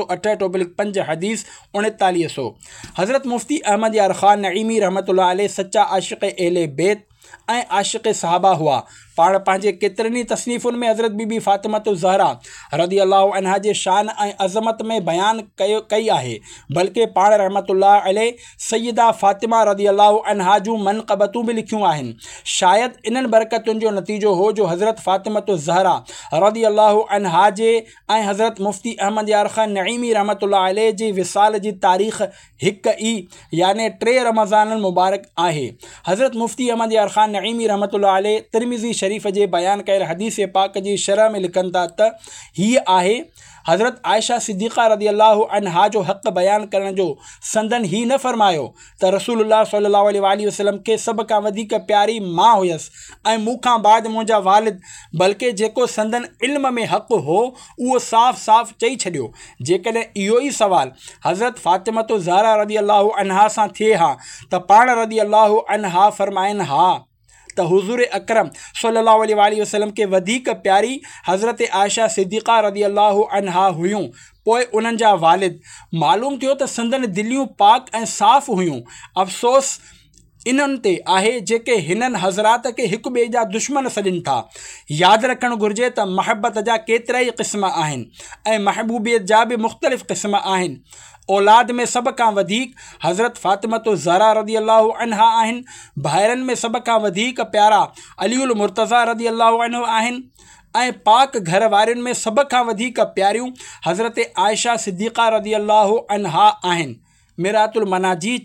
468/5 हदीस 3900। हज़रत मुफ्ती अहमद यार ख़ान नईमी रहमतुल्लाह अलैह सच्चा आशिक़ अहले बैत ऐं आशिक़ सहाबा हुआ। पाण पंहिंजे केतिरनि ई तसनीफ़ुनि में हज़रत बीबी फ़ातिमतु ज़हरा रज़ी अल्लाहु अन्हा जे शान ऐं अज़मत में बयानु कई आहे। बल्कि पाण रहमतुल्लाह अलैह सैयदा फ़ातिमा रज़ी अल्लाहु अन्हा जूं मनक़बतूं बि लिखियूं आहिनि। शायदि इन्हनि बरकतुनि जो नतीजो हो जो हज़रत फ़ातिमतु ज़हरा रज़ी अल्लाहु अन्हा जे ऐं हज़रत मुफ्ती अहमद यार ख़ान नईमी रहमतुल्लाह अलैह जी विसाल जी तारीख़ हिकु ई याने 3 रमज़ान मुबारक आहे। हज़रत मुफ्ती अहमद यार ख़ान नईमी रहमतुल्लाह अलैह तिरमिज़ी शरीफ़ जे बयान कयल हदीस पाक जी शरह में लिखनि था त हीअ आहे, हज़रत आयशा सिद्दीक़ा रज़ी अल्लाहु अन्हा जो हक़ बयानु करण जो संदन ही न फरमायो त रसूलुल्लाह सल्लल्लाहु अलैहि वसल्लम खे सभ खां वधीक प्यारी मां हुयसि ऐं मूंखां बाद मुंहिंजा वालिद, बल्कि जेको संदन इल्म में हक़ हो उहो साफ़ साफ़ चई छॾियो। जेकॾहिं इहो ई सवाल हज़रत फ़ातिमतु ज़हरा रज़ी अल्लाहु अन्हा सां थिए हा त पाण रज़ी अल्लाहु अन्हा फरमाइनि हा त हुज़ूर अकरम सल्लल्लाहु अलैहि वसल्लम के वधीक प्यारी हज़रत आयशा सिद्दीक़ा रज़ी अल्लाहु अन्हा हुयूं। पोइ उन्हनि जा वालिद। मालूम थियो त संदन दिलियूं पाक ऐं साफ़ हुयूं। अफ़सोस इन्हनि ते आहे जेके हिननि हज़रात खे हिक ॿिए जा दुश्मन सॾनि था। यादि रखणु घुरिजे त महबत जा केतिरा ई क़िस्म आहिनि ऐं महबूबियत जा बि मुख़्तलिफ़ क़िस्म आहिनि। औलाद में सभ खां वधीक हज़रत फ़ातिमतु ज़हरा रज़ी अल्लाहु अन्हा आहिनि। भाइरनि में सभ खां वधीक प्यारा अलीउल मुर्तज़ा रज़ी अल्लाहु अन्हु आहिनि ऐं पाक घर वारियुनि में सभ खां वधीक प्यारियूं हज़रत आयशा सिद्दीक़ा रज़ी अल्लाहु अन्हा आहिनि। मिरातुल मनाजी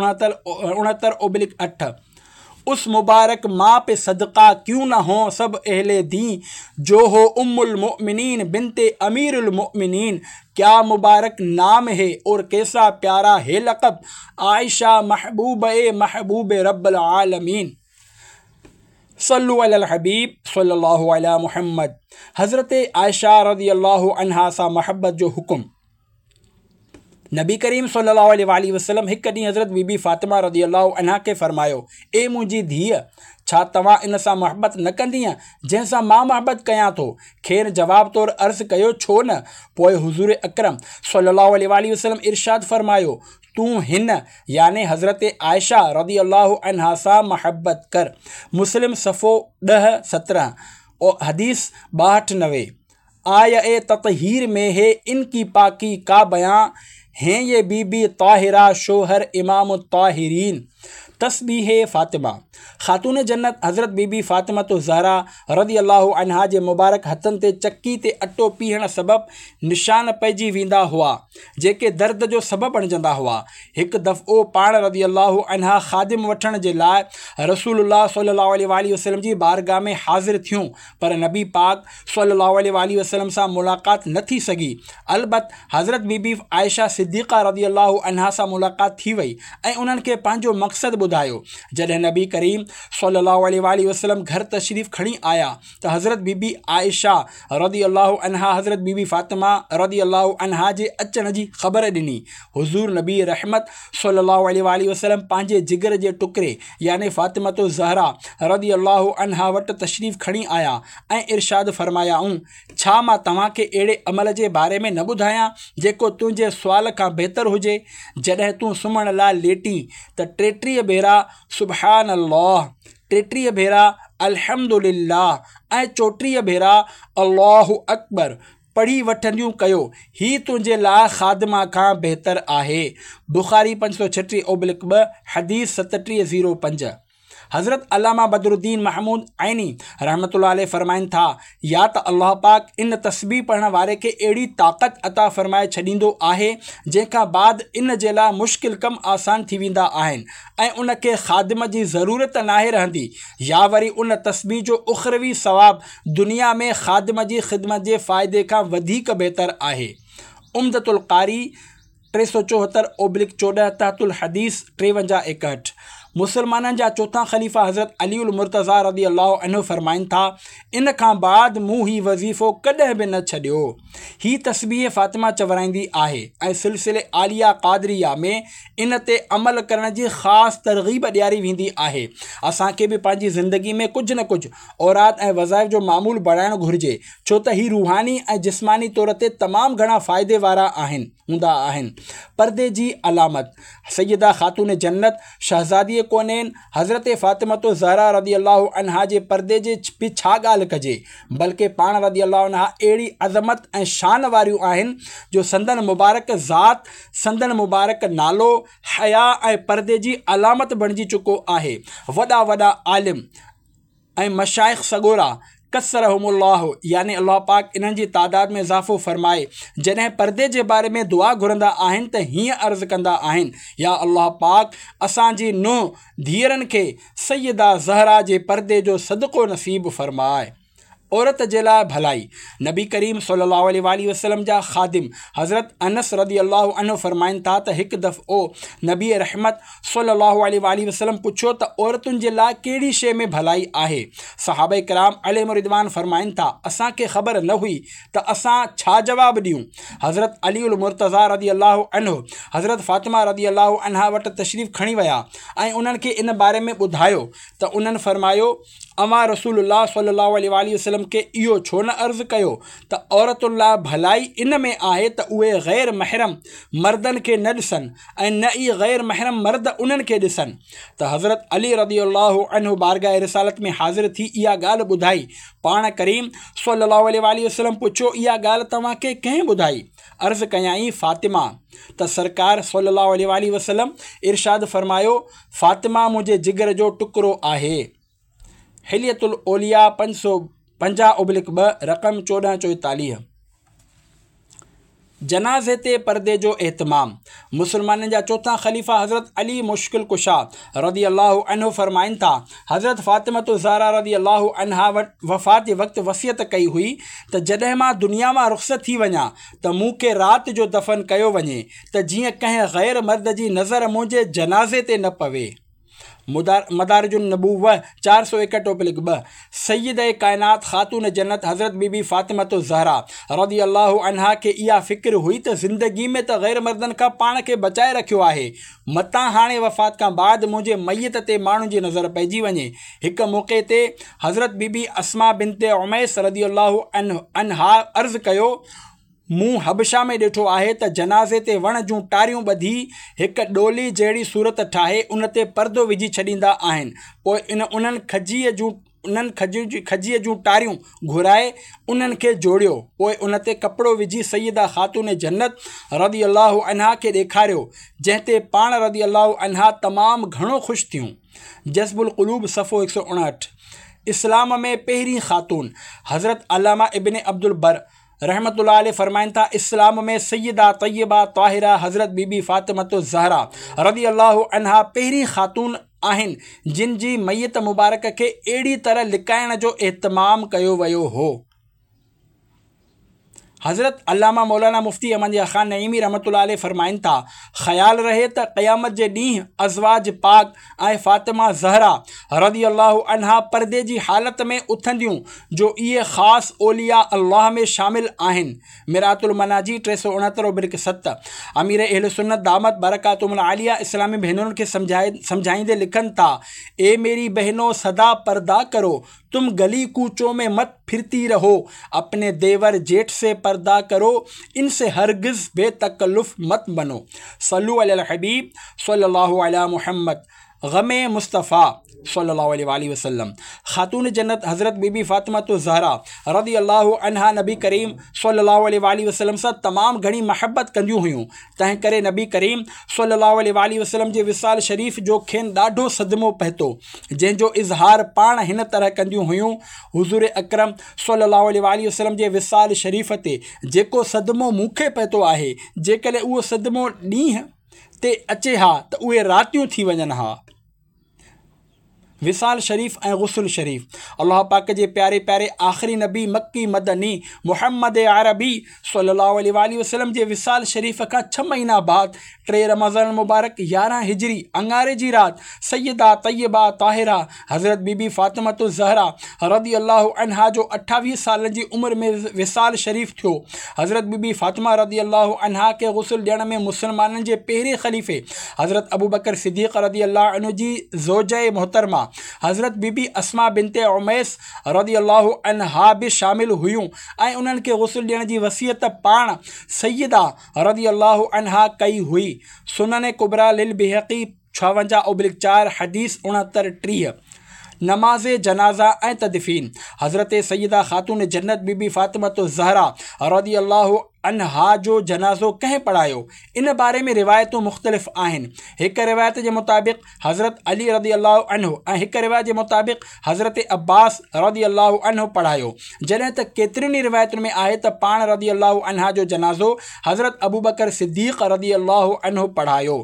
469/8। उस मुबारक माँ पे सदका क्यों ना हो सब अहले दी, जो हो उम्मुल मोमिनीन बिनते अमीरुल मोमिनीन। क्या मुबारक नाम है और कैसा प्यारा है लक़ब, आयशा महबूब रब्बुल आलमीन। सल्लु अलल हबीब सल्लल्लाहु अला मुहम्मद। हज़रत आयशा रज़ी अल्लाहु अन्हा सां महबत जो हुक्म। नबी करीम सल्लल्लाहु अलैहि वसल्लम हिकु ॾींहुं हज़रत बीबी फ़ातिमा रज़ी अल्लाहु अन्हा खे फ़रमायो, ए मुंहिंजी धीअ, छा तव्हां इन सां महबत न कंदीअ जंहिंसां मां महबत कयां थो? खेर जवाब तौरु अर्ज़ु कयो, छो न? पोइ हुज़ूर अकरम सल्लल्लाहु अलैहि वसल्लम इरशाद फ़रमायो, तूं हिन याने हज़रत आयशा रज़ी अल्लाहु अन्हा सां महबत कर। मुस्लिम सफ़ो 10-17 और हदीस 62-90। आया ए ततहीर में है इनकी पाकी का बयां, हैं ये बीबी ताहिरा शोहर इमाम ताहिरीन। तस्बीह फ़ातिमा। ख़ातून जन्नत हज़रत बीबी फ़ातिमतु ज़हरा रज़ी अल्लाहु अन्हा जे मुबारक हथनि ते चक्की ते अटो पीहण सबबि निशान पइजी वेंदा हुआ जेके दर्द जो सबबु बणिजंदा हुआ। हिकु दफ़ो पाण रज़ी अल्लाहु अन्हा ख़ादिम वठण जे लाइ रसूलुल्लाह सल्लल्लाहु अलैहि वसल्लम जी बारगाह में हाज़िर थियूं, पर नबी पाक सल्लल्लाहु अलैहि वसल्लम सां मुलाक़ात न थी सघी। अलबत हज़रत बीबी आयशा सिद्दीक़ा रज़ी अल्लाहु अन्हा सां मुलाक़ात थी वई ऐं उन्हनि खे पंहिंजो मक़सदु ॿुधायो। जॾहिं नबी करीम सल्लल्लाहु अलैहि वसल्लम घर तशरीफ़ खणी आया त हज़रत बीबी आयशा रज़ी अल्लाहु अन्हा हज़रत बीबी फ़ातिमा रज़ी अल्लाहु अन्हा जे अचण जी ख़बर ॾिनी। हुज़ूर नबी रहमत सल्लल्लाहु अलैहि वसल्लम पंहिंजे जिगर जे टुकड़े याने फ़ातिमतु ज़हरा रज़ी अल्लाहु अन्हा वटि तशरीफ़ खणी आया ऐं इरशाद फ़रमायाऊं, छा मां तव्हांखे अहिड़े अमल जे बारे में न ॿुधायां जेको तुंहिंजे सुवाल खां बहितरु हुजे? जॾहिं तूं सुम्हण लाइ लेटी त 33 भेरा सुबहान अल्लाह, 33 भेरा अल्हम्दुलिल्लाह ऐं 34 भेरा अल्लाहु अकबर पढ़ी वठंदियूं कयो, हीउ तुंहिंजे लाइ ख़ादिमा खां बहितर आहे। बुख़ारी 536/2 हदीस 3705। हज़रत अल्लामा बदरुद्दीन महमूद ऐनी रहमतुल्लाह अलैह फरमाइनि था, या त अल्लाह पाक इन तस्बीह पढ़ण वारे खे अहिड़ी ताक़त अता फ़रमाए छॾींदो आहे जंहिंखां बाद इन जे लाइ मुश्किल कम आसान थी वेंदा आहिनि ऐं उनखे ख़ादिम जी ज़रूरत नाहे रहंदी, या वरी उन तस्बीह जो उख़रवी सवाबु दुनिया में ख़ादिम जी ख़िदमत जे फ़ाइदे खां वधीक बहितर आहे। उम्दतुल क़ारी 374/14 तहतुल हदीस 5361। मुसलमाननि जा चौथा ख़लीफ़ा हज़रत अली उल मुर्तज़ा रज़ी अल्लाहु अन्हु फ़रमाइनि था, इन खां बाद मूं हीउ वज़ीफ़ो कॾहिं बि न छॾियो। हीअ तस्बीह फ़ातिमा चवराईंदी आहे ऐं सिलसिले आलिया क़ादरिया में इन ते अमल करण जी ख़ासि तरग़ीब ॾियारी वेंदी आहे। असांखे बि पंहिंजी ज़िंदगी में कुझु न कुझु औरात ऐं वज़ाइफ़ जो मामूल बणाइणु घुरिजे, छो त हीअ रूहानी ऐं जिस्मानी तौर ते तमामु घणा फ़ाइदे वारा हूंदा आहिनि। पर्दे जी अलामत। सैयदा ख़ातून जन्नत शहज़ादी कोनेन हज़रत फ़ातिमतो ज़हरा रज़ी अल्लाहु अन्हा जे पर्दे जे बि छा ॻाल्हि कजे, बल्कि पाण रज़ी अल्लाहु अन्हा अहिड़ी अज़मत ऐं शान वारियूं आहिनि जो संदन मुबारक ज़ात, संदन मुबारक नालो हया ऐं पर्दे जी अलामत बणिजी चुको आहे। वॾा वॾा आलिम ऐं मशाइख़ सॻोरा कसरहुमुल्लाह, यानी अल्लाह पाक इन्हनि जी तादाद में इज़ाफ़ो फ़रमाए, जॾहिं पर्दे जे बारे में दुआ घुरंदा आहिनि त हीअं अर्ज़ु कंदा आहिनि, या अल्लाह पाक असांजी नुंहुं धीअरनि खे सैयदा ज़हरा जे पर्दे जो सदक़ो नसीब फ़रमाए। औरत जे लाइ भलाई। नबी करीम सल्लल्लाहु अलैहि वसल्लम जा ख़ादिम हज़रत अनस रज़ी अल्लाहु अन्हु फ़रमाइनि था त हिकु दफ़ो नबी रहमत सल्लल्लाहु अलैहि वसल्लम पुछियो त औरतुनि जे लाइ कहिड़ी शइ में भलाई आहे। सहाबा किराम अलैहिम रिदवान फ़रमाइनि था, असांखे ख़बर न हुई त असां छा जवाबु ॾियूं। हज़रत अली उल मुर्तज़ा रज़ी अल्लाहु अन्हु हज़रत फ़ातिमा रज़ी अल्लाहु अन्हा वटि तशरीफ़ खणी विया ऐं उन्हनि खे इन बारे में ॿुधायो त उन्हनि फ़रमायो, अवां रसूलुल्लाह सल्लल्लाहु अलैहि वसल्लम के इहो छो न अर्ज़ु कयो त औरतुनि लाइ भलाई इन में आहे त उहे ग़ैर महरम मर्दनि खे न ॾिसनि ऐं न ई ग़ैर महरम मर्द उन्हनि खे ॾिसनि। त हज़रत अली रज़ी अल्लाहु अन्हु बारगाह रिसालत में हाज़िर थी इहा ॻाल्हि ॿुधाई। पाण करीम सल्लल्लाहु अलैहि वसल्लम पुछियो, इहा ॻाल्हि तव्हांखे कंहिं ॿुधाई? अर्ज़ु कयाईं, फ़ातिमा। त सरकार सल्लल्लाहु अलैहि वसल्लम इरशाद फ़रमायो, फ़ातिमा मुंहिंजे जिगर जो टुकड़ो आहे। हिलियतुल औलिया 550/2 रक़म 1444। जनाज़े ते पर्दे जो एहतमाम। मुसलमाननि जा चौथा ख़लीफ़ा हज़रत अली मुश्किल कुशा रज़ी अल्लाहु अन्हु फ़रमाइनि था, हज़रत फ़ातिमतो ज़हरा रज़ी अल्लाहु अन्हा वफ़ात जे वक़्तु वसियत कई हुई त जॾहिं मां दुनिया मां रुख़्सत थी वञा त मूंखे राति जो दफ़न कयो वञे त जीअं कंहिं ग़ैर मर्द जी नज़र मुंहिंजे जनाज़े ते न पवे। मदारिजुन नबूव्वह 461/2। सैयद कायनात ख़ातून जन्नत हज़रत बीबी फ़ातिमतो ज़हरा रज़ी अल्लाहु अन्हा खे इहा फ़िक्र हुई त ज़िंदगी में त ग़ैर मर्दनि खां पाण खे बचाए रखियो आहे, मतां हाणे वफ़ात खां बाद मुंहिंजे मयत ते माण्हुनि जी नज़र पइजी वञे। हिकु मौक़े ते हज़रत बीबी अस्मा बिनते उमैस रज़ी अल्लाहु अन्हा अर्ज़ु कयो, मूं हबशा में ॾिठो आहे त जनाज़े ते वण जूं टारियूं ॿधी हिकु डोली जहिड़ी सूरत ठाहे उन ते पर्दो विझी छॾींदा आहिनि, पोइ उन्हनि खजीअ जूं टारियूं घुराए उन्हनि खे जोड़ियो, पोइ उन ते कपिड़ो विझी सैयदा ख़ातून जन्नत रज़ी अल्लाहु अन्हा खे ॾेखारियो, जंहिं ते पाण रज़ी अल्लाहु अन्हा तमामु घणो ख़ुशि थियूं। जज़्बुल क़ुलूब सफ़ो 159। इस्लाम में पहिरीं ख़ातून। हज़रत अल्लामा इब्न अब्दुल बर रहमतुल्लाह अलैह फ़रमाइनि था, इस्लाम में सैयदा तय्यबा ताहिरा हज़रत बीबी फ़ातिमतो ज़हरा रज़ी अल्लाहु अन्हा पहिरीं ख़ातून आहिनि जिन जी मयत मुबारक खे अहिड़ी तरह लिकाइण जो एहतमाम कयो वियो हो। हज़रत अल्लामा मौलाना मुफ्ती अहमद ख़ान नईमी रहमतुल्लाह अलैह फ़रमाइनि था, ख़्यालु रहे त क़यामत जे ॾींहुं अज़वाज पाक ऐं फ़ातिमा ज़हरा रज़ी अल्लाहु अन्हा पर्दे जी हालत में उथंदियूं जो इहे ख़ासि औलिया अल्लाह में शामिल आहिनि। मिरातुल मनाजी 369/7। अमीर अहले सुन्नत दामत बरकातुहुल आलिया इस्लामी बहनों के समझाइंदे लिखन था, ए मेरी बहनों सदा पर्दा करो, तुम गली कूचों में मत फिरती रहो, अपने देवर जेठ से पर्दा करो, इनसे हरगिज़ बेतकल्लुफ़ मत बनो। सल्लु अलल हबीब सल्लल्लाहु अला मुहम्मद। गम मुस्तफ़ा सल्लल्लाहु अलैहि वसल्लम। खातून जन्नत हज़रत बीबी फ़ातिमा तो ज़हरा रदी अल्लाह अन्हा नबी करीम सल्लल्लाहु अलैहि वसल्लम सां तमामु घणी महबत कंदियूं हुयूं। तंहिं करे नबी करीम सल्लल्लाहु अलैहि वसल्लम जे विसाल शरीफ़ जो खेनि ॾाढो सदमो पहुतो, जंहिंजो इज़हार पाण हिन तरह कंदियूं हुयूं। हुज़ूर अकरम सल्लल्लाहु अलैहि वसल्लम जे विसाल शरीफ़ ते जेको सदमो मूंखे पहुतो आहे, जेकॾहिं उहो सदमो ॾींहं ते अचे हा त उहे रातियूं थी वञनि हा। विसाल शरीफ़ ऐं गुस्ल शरीफ़। अल्लाह पाक जे प्यारे प्यारे आख़िरी नबी मक्की मदनी मुहम्मद अरबी सल्लल्लाहु अलैहि वसल्लम जे विसाल शरीफ़ खां 6 महीना बाद 3 रमज़ान मुबारक 11 हिजरी अंगारे जी राति सैयदा तय्यबा ताहिरा हज़रत बीबी फ़ातिमा तो ज़हरा रदी अल्लाह अन्हा जो 28 सालनि जी उमिरि में विसाल शरीफ़ थियो। हज़रत बीबी फ़ातिमा रदी अल्लाह अन्हा के गुस्ल ॾियण में मुसलमाननि जे पहिरें ख़लीफ़े हज़रत अबू बकर सिद्दीक़ रदी अल्लाह अन्हु जी ज़ौजे मोहतरमा हज़रत बीबी अस्मा बिनते उमैस रदी अल्लाह अन्हा बि शामिल हुयूं ऐं उन्हनि खे गुस्ल ॾियण जी वसियत पाण सैयदा रदी अल्लाह अन्हा कई हुई। सुनन कुबरा लिल बिहक़ी 56/4 हदीस 69-30। नमाज जनाज़ा ऐं तदफ़ीन। हज़रत सैयदा ख़ातून जन्नत बीबी फ़ातिमा तो ज़हरा रदी अल्लाह अन्हा जो जनाज़ो कंहिं पढ़ायो, इन बारे में रिवायतूं मुख़्तलिफ़ आहिनि। हिकु रिवायत जे मुताबिक़ हज़रत अली रदी अल्लाह अन्हु ऐं हिकु रिवायत जे मुताबिक़ हज़रत अब्बास रदी अल्लाह अन्हु पढ़ायो, जॾहिं त केतिरियुनि रिवायतुनि में आहे त पाण रदी अल्लाह अन्हा जो जनाज़ो हज़रत अबू बकर सिद्दीक़ रदी अल्लाह अन्हु पढ़ायो।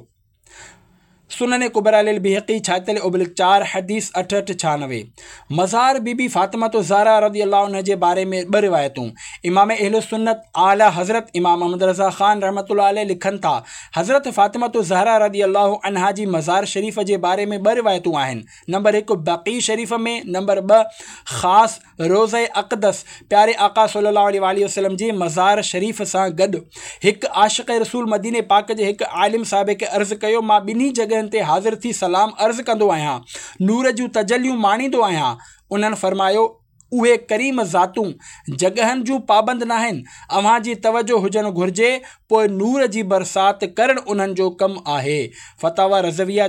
सुनन कुबरा लिल बिहक़ी 46/4 हदीस 68-96। मज़ार बीबी फ़ातिमा तो ज़हरा रदी अल्लाह अन्हा जे बारे में 2 रिवायतूं। इमाम अहले सुन्नत आला हज़रत इमाम अहमद रज़ा ख़ान रहमतुल्लाह अलैह लिखनि था, हज़रत फ़ातिमा तो ज़हरा रदी अल्लाह अन्हा जी मज़ार शरीफ़ जे बारे में 2 रिवायतूं आहिनि। नंबर 1 बक़ी शरीफ़ में, नंबर 2 ख़ासि रोज़े अक़दस प्यारे आका सल्लल्लाहु अलैहि वसल्लम जे मज़ार शरीफ़ सां गॾु। हिकु आशिक़ रसूल मदीने पाक जे हिकु आलिम साहिब खे अर्ज़ु कयो, मां ॿिन्ही जॻहियुनि ते हाज़िर थी सलाम अर्ज़ु कंदो आहियां, नूर जूं तजलियूं माणींदो आहियां। उन्हनि फरमायो, उहे करीम ज़ातूं जॻहियुनि जूं पाबंद न आहिनि, अव्हां जी तवजो हुजणु घुरिजे, पोइ नूर जी बरसाति करणु उन्हनि जो कमु आहे। फ़तावा रज़विया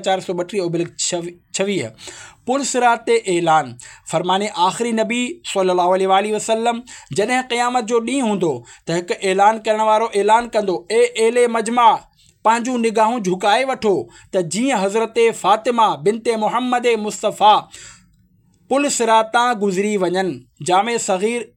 432/26। पुल सिरात ते ऐलान। फरमाने आख़िरी नबी सल्लल्लाहु अलैहि वसल्लम, जॾहिं क़यामत जो ॾींहुं हूंदो त हिकु ऐलान करण वारो ऐलान कंदो, ए एले मजमा, पंहिंजूं निगाहूं झुकाए वठो त जीअं हज़रत फ़ातिमा बिनते मुहम्मद मुस्तफ़ा पुल सिरातां गुज़री वञनि। जामे सग़ीर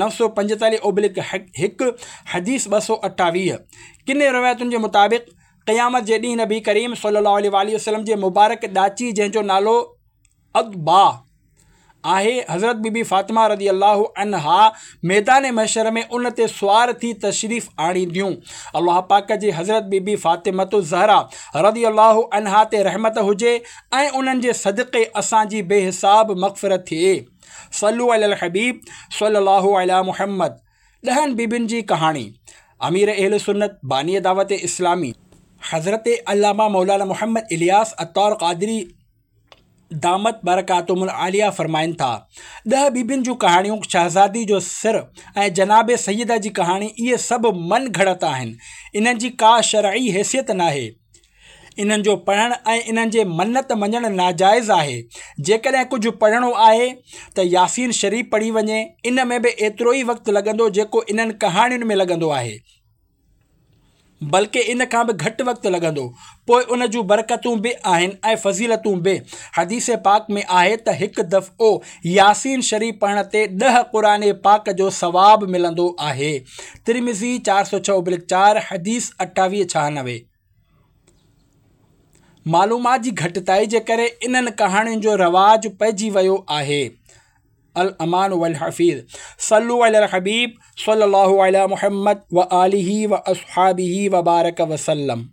945/1 हदीस 228। किन रिवायतुनि जे मुताबिक़ क़यामत जे ॾींहुं नबी करीम सल्लल्लाहु अलैहि वसल्लम जे मुबारक ॾाची, जंहिंजो नालो अदबा आहे, हज़रत बीबी फ़ातिमा रदी अल्लाह अन्हा मैदान महशर में उन ते सुवार थी तशरीफ़ आणींदियूं। अल्लाह पाक जी हज़रत बीबी फ़ातिमा तो ज़हरा रदी अल्लाह अन्हा ते रहमत हुजे ऐं उन्हनि जे सदक़े असांजी बेहिसाब मग़फ़िरत थिए। सल्लु अलल हबीब सल्लल्लाहु अला मुहम्मद। 10 बीबियुनि जी कहाणी। अमीर अहले सुन्नत बानी दावत इस्लामी हज़रत अल्लामा मौलाना मोहम्मद इलियास अत्तार क़ादरी दामत बरकातुहुल आलिया फरमाइनि था, 10 बीबियुनि जूं कहाणियूं, शहज़ादी जो सिर ऐं जनाब सैयदा जी कहाणी, इहे सभु मन घड़त आहिनि। इन्हनि जी का शरई हैसियत नाहे। इन्हनि जो पढ़णु ऐं इन्हनि जे मन्नत मञणु नाजाइज़ आहे। जेकॾहिं कुझु पढ़णो आहे त यासीन शरीफ़ पढ़ी वञे, इन में बि एतिरो ई वक़्तु लॻंदो जेको इन्हनि कहाणियुनि में लॻंदो आहे, बल्कि इन खां बि घटि वक़्तु लॻंदो। पोइ उन जूं बरकतूं बि आहिनि ऐं फज़ीलतूं बि। हदीस पाक में आहे त हिकु दफ़ो यासीन शरीफ़ पढ़ण ते 10 क़ुरान पाक जो सवाबु मिलंदो आहे। तिरमिज़ी 406/4 हदीस 28-96। मालूमात जी घटिताई जे करे इन्हनि कहाणियुनि जो रवाजु पइजी वियो आहे। अल अमान वल हफ़ीज़। सल्लु अलल हबीब सल्लल्लाहु अला मुहम्मद व आलिही व अस्हाबिही व बारक वसल्लम।